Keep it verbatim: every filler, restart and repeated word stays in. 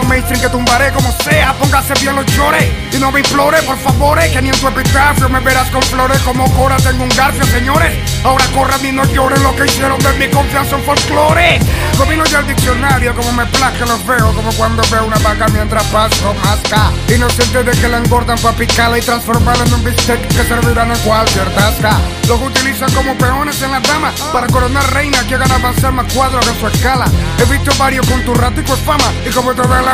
mainstream que tumbaré como sea. Póngase bien los llores y no me implore, por favores, que ni en tu epitafio me verás con flores. Como Cora tengo un garfio, señores. Ahora corran y no lloren lo que hicieron de mi confianza en folclore. Domino ya el diccionario como me plazca, los veo como cuando veo una vaca mientras paso masca. Inocente de que la engordan pa' picarla y transformarla en un bistec que servirán en cualquier tasca. Los utilizan como peones en las damas para coronar reinas que hagan avanzar más cuadros que su escala. He visto varios con tu ratico es fama y como toda la